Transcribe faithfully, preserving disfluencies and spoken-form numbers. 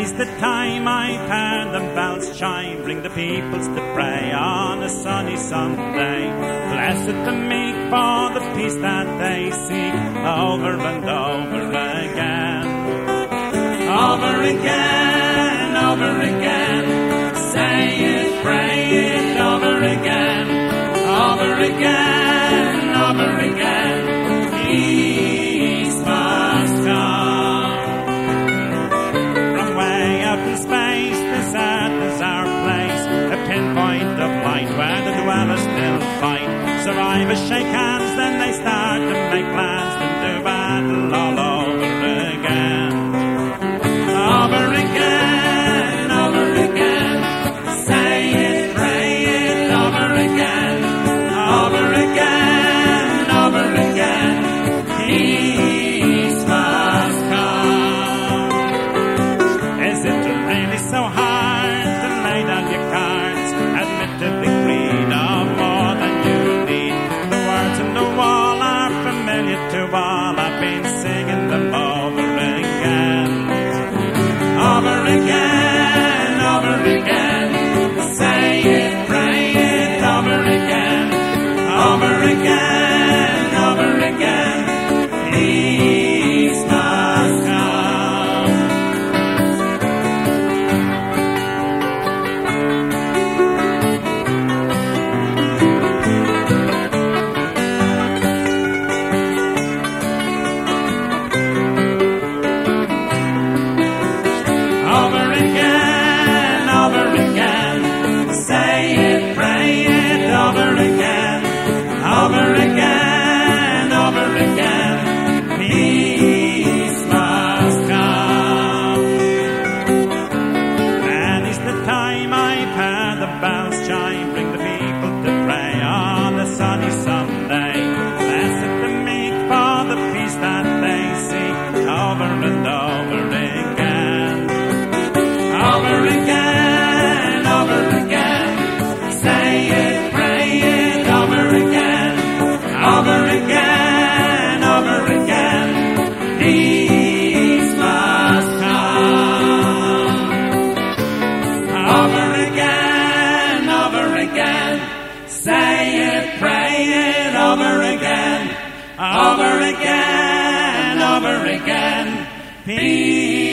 Many's the time I've heard the bells chime, bring the peoples to pray on a sunny Sunday. Blessed the meek for the peace that they seek, over and over again. Over again, over again, say it, pray it, over again. Over again, over again, peace must come. From way out in space, this earth is our place, a pinpoint of light where the dwellers still fight. Survivors shake hands, then they start to make plans to do battle all over again. Over again, over again, say it, pray it, over again. Over again, over again, peace must come. Is it really so hard to lay down your cards? Admit to the greed of more than you need. The words on the wall are familiar to all. I've been singing them over again. Over again, over again, say it, pray it, over again. Over again, over again, peace must come. Over again, over again, say it, pray it, over again. Over again, over again, peace must come. Many's the time I've heard the bells chime, bring the people to pray on a sunny Sunday. Blessed the meek for the peace that they seek, over and over again. Over again, over again, say it, pray it, over again. Over again, over again, peace must come. Over again, over again, say it, pray it, over again. Over again, over again, peace.